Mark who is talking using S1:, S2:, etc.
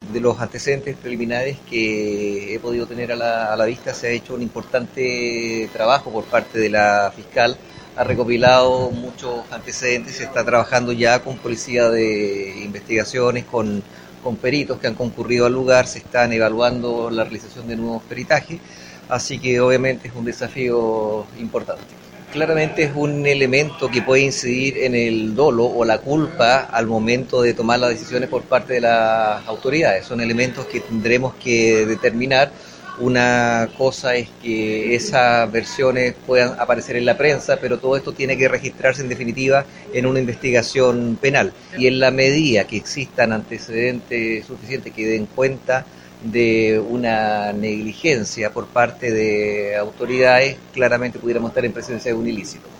S1: de los antecedentes preliminares que he podido tener a la vista, se ha hecho un importante trabajo por parte de la fiscal, ha recopilado muchos antecedentes, se está trabajando ya con policía de investigaciones, con peritos que han concurrido al lugar, se están evaluando la realización de nuevos peritajes, así que obviamente es un desafío importante. Claramente es un elemento que puede incidir en el dolo o la culpa al momento de tomar las decisiones por parte de las autoridades. Son elementos que tendremos que determinar. Una cosa es que esas versiones puedan aparecer en la prensa, pero todo esto tiene que registrarse en definitiva en una investigación penal. Y en la medida que existan antecedentes suficientes que den cuenta de una negligencia por parte de autoridades, claramente pudiéramos estar en presencia de un ilícito.